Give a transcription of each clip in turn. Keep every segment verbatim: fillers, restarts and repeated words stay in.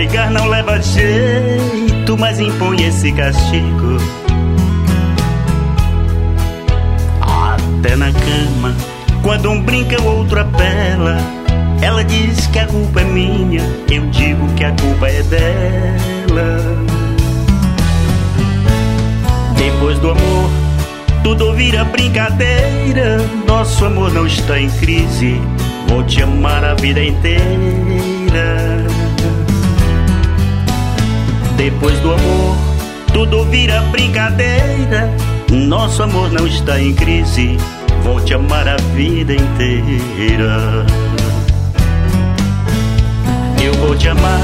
brigar não leva jeito, mas impõe esse castigo. Até na cama, quando um brinca o outro apela. Ela diz que a culpa é minha, eu digo que a culpa é dela. Depois do amor, tudo vira brincadeira. Nosso amor não está em crise, vou te amar a vida inteira. Depois do amor, tudo vira brincadeira. Nosso amor não está em crise, vou te amar a vida inteira. Eu vou te amar,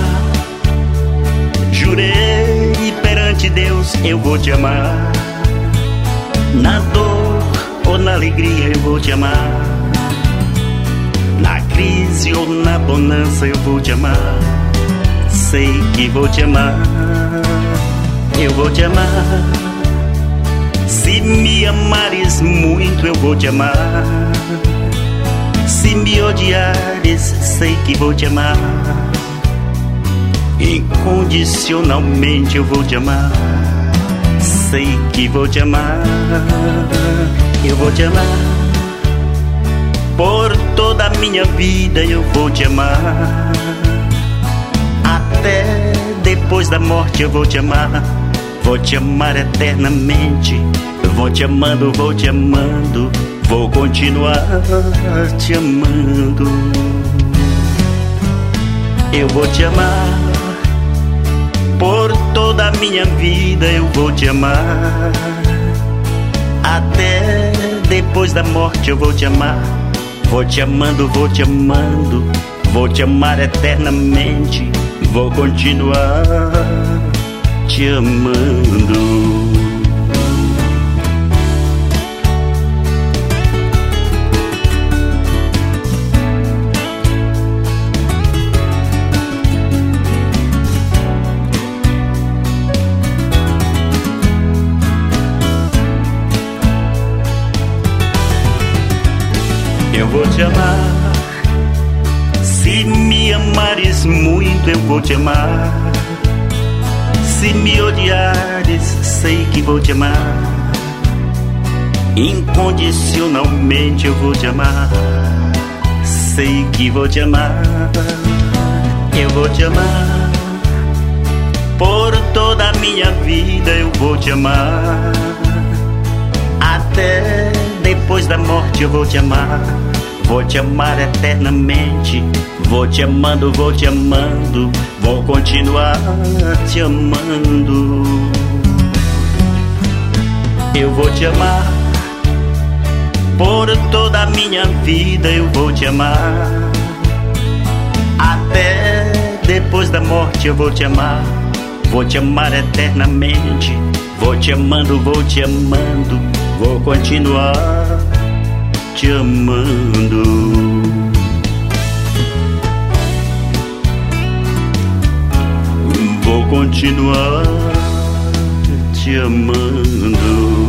jurei perante Deus, eu vou te amar. Na dor ou na alegria eu vou te amar. Na crise ou na bonança eu vou te amar. Sei que vou te amar, eu vou te amar. Se me amares muito eu vou te amar. Se me odiares, sei que vou te amar. Incondicionalmente eu vou te amar. Sei que vou te amar. Eu vou te amar. Por toda a minha vida eu vou te amar. Até depois da morte eu vou te amar. Vou te amar eternamente. Vou te amando, vou te amando. Vou continuar te amando. Eu vou te amar. Por toda a minha vida eu vou te amar. Até depois da morte eu vou te amar. Vou te amando, vou te amando. Vou te amar eternamente. Vou continuar te amando. Eu vou te amar. Se me amares muito eu vou te amar. Se me odiares, sei que vou te amar. Incondicionalmente eu vou te amar. Sei que vou te amar. Eu vou te amar. Por toda a minha vida eu vou te amar. Até depois da morte eu vou te amar. Vou te amar eternamente. Vou te amando, vou te amando. Vou continuar te amando. Eu vou te amar. Por toda a minha vida eu vou te amar. Até depois da morte eu vou te amar. Vou te amar eternamente. Vou te amando, vou te amando. Vou continuar te amando. Vou continuar te amando.